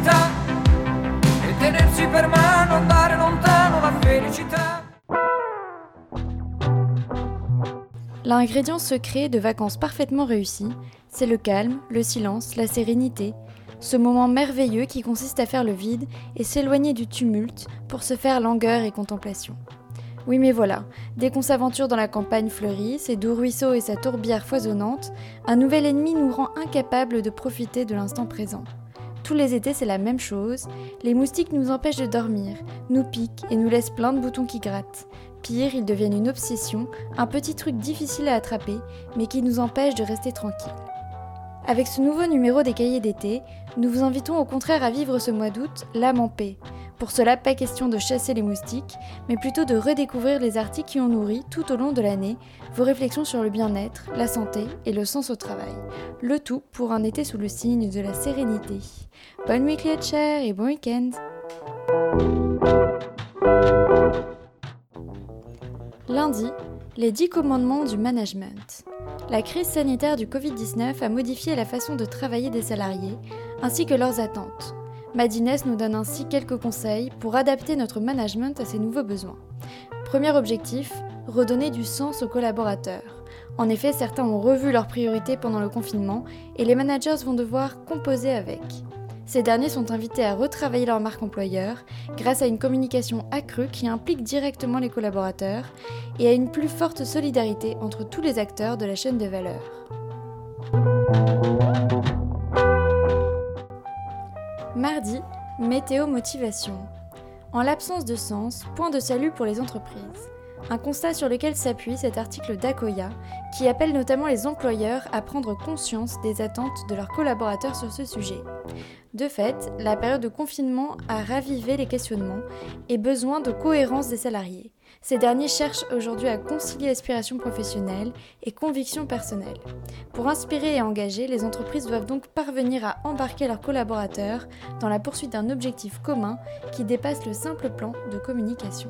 verità e tenersi per mano, andare lontano la felicità. L'ingrédient secret de vacances parfaitement réussies, c'est le calme, le silence, la sérénité, ce moment merveilleux qui consiste à faire le vide et s'éloigner du tumulte pour se faire langueur et contemplation. Oui mais voilà, dès qu'on s'aventure dans la campagne fleurie, ses doux ruisseaux et sa tourbière foisonnante, un nouvel ennemi nous rend incapables de profiter de l'instant présent. Tous les étés c'est la même chose, les moustiques nous empêchent de dormir, nous piquent et nous laissent plein de boutons qui grattent. Pire, ils deviennent une obsession, un petit truc difficile à attraper, mais qui nous empêche de rester tranquilles. Avec ce nouveau numéro des cahiers d'été, nous vous invitons au contraire à vivre ce mois d'août l'âme en paix. Pour cela, pas question de chasser les moustiques, mais plutôt de redécouvrir les articles qui ont nourri, tout au long de l'année, vos réflexions sur le bien-être, la santé et le sens au travail. Le tout pour un été sous le signe de la sérénité. Bonne week-end chers et bon week-end. Lundi, les 10 commandements du management. La crise sanitaire du Covid-19 a modifié la façon de travailler des salariés, ainsi que leurs attentes. Madines nous donne ainsi quelques conseils pour adapter notre management à ces nouveaux besoins. Premier objectif, redonner du sens aux collaborateurs. En effet, certains ont revu leurs priorités pendant le confinement et les managers vont devoir composer avec. Ces derniers sont invités à retravailler leur marque employeur grâce à une communication accrue qui implique directement les collaborateurs et à une plus forte solidarité entre tous les acteurs de la chaîne de valeur. Mardi, météo motivation. En l'absence de sens, point de salut pour les entreprises. Un constat sur lequel s'appuie cet article d'Akoya, qui appelle notamment les employeurs à prendre conscience des attentes de leurs collaborateurs sur ce sujet. De fait, la période de confinement a ravivé les questionnements et besoin de cohérence des salariés. Ces derniers cherchent aujourd'hui à concilier aspiration professionnelle et conviction personnelle. Pour inspirer et engager, les entreprises doivent donc parvenir à embarquer leurs collaborateurs dans la poursuite d'un objectif commun qui dépasse le simple plan de communication.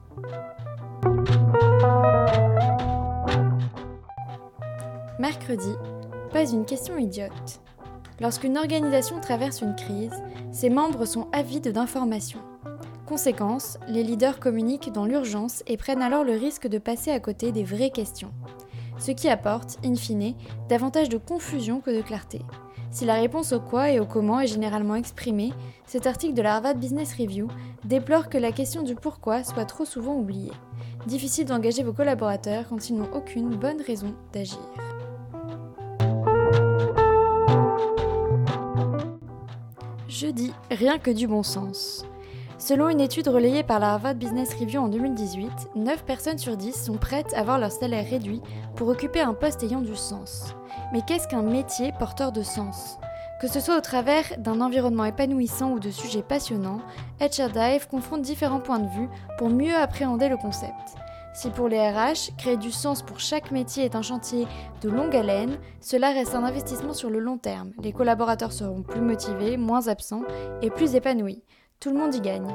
Mercredi, pas une question idiote. Lorsqu'une organisation traverse une crise, ses membres sont avides d'informations. Conséquence, les leaders communiquent dans l'urgence et prennent alors le risque de passer à côté des vraies questions. Ce qui apporte, in fine, davantage de confusion que de clarté. Si la réponse au quoi et au comment est généralement exprimée, cet article de la Harvard Business Review déplore que la question du pourquoi soit trop souvent oubliée. Difficile d'engager vos collaborateurs quand ils n'ont aucune bonne raison d'agir. Jeudi, rien que du bon sens. Selon une étude relayée par la Harvard Business Review en 2018, 9 personnes sur 10 sont prêtes à voir leur salaire réduit pour occuper un poste ayant du sens. Mais qu'est-ce qu'un métier porteur de sens ? Que ce soit au travers d'un environnement épanouissant ou de sujets passionnants, HR Dive confronte différents points de vue pour mieux appréhender le concept. Si pour les RH, créer du sens pour chaque métier est un chantier de longue haleine, cela reste un investissement sur le long terme. Les collaborateurs seront plus motivés, moins absents et plus épanouis. Tout le monde y gagne.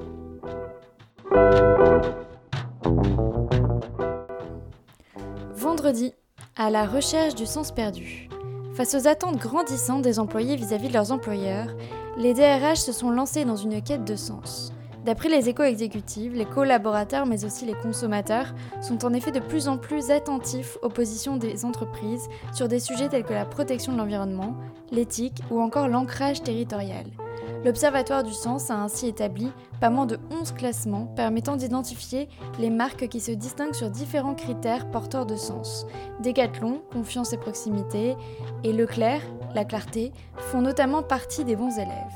Vendredi, à la recherche du sens perdu. Face aux attentes grandissantes des employés vis-à-vis de leurs employeurs, les DRH se sont lancés dans une quête de sens. D'après les échos exécutifs, les collaborateurs mais aussi les consommateurs sont en effet de plus en plus attentifs aux positions des entreprises sur des sujets tels que la protection de l'environnement, l'éthique ou encore l'ancrage territorial. L'Observatoire du Sens a ainsi établi pas moins de 11 classements permettant d'identifier les marques qui se distinguent sur différents critères porteurs de sens. Decathlon, confiance et proximité, et Leclerc, la clarté, font notamment partie des bons élèves.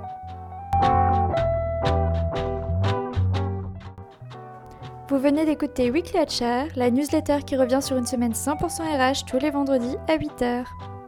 Vous venez d'écouter Weekly HR, la newsletter qui revient sur une semaine 100% RH tous les vendredis à 8h.